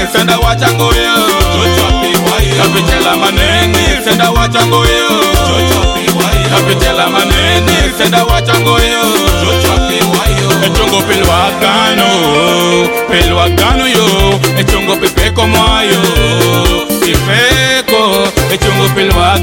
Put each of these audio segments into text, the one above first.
senda wachango yo. Kapitela manene senda wachango yo. Kapitela manene senda wachango yo. Echongo pelwa gano yo. Echongo pipeko moyo. Pipeko, echongo pelwa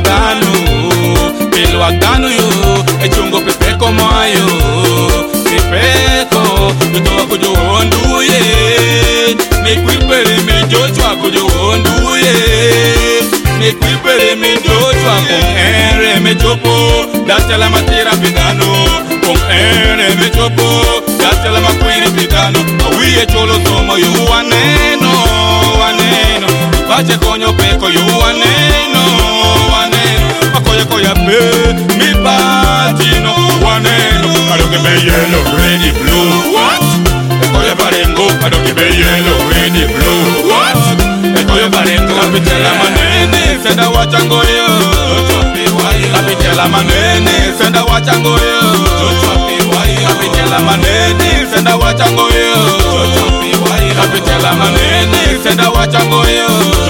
gano yo. Echongo pipeko moyo. Pipeko, yutoa kujo onduye. Mekwipere me jochwa kujo onduye. Mekwipere me jochwa kong ere me chopo. Datela matira pidano. Kong ere me chopo. Datela makwiri pidano. Awiye cholo somo yu waneno. Bache konyo peko yu waneno. Makoya koya pe mi patino waneno. I don't give a yellow, red, blue. What? Koya barengo. I don't give a yellow, red, blue. What? Koya barengo. Kapitela manene senda wachango yo. Kapitela manene senda wachango yo. Kapitela manene senda wachango yo. Kapitela manene senda wachango yo.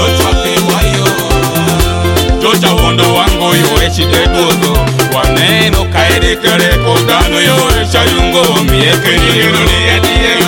Jocha wondo wango yo echidebozo. Waneno kaede kere kodano yo echayungo mieke ni yeno ni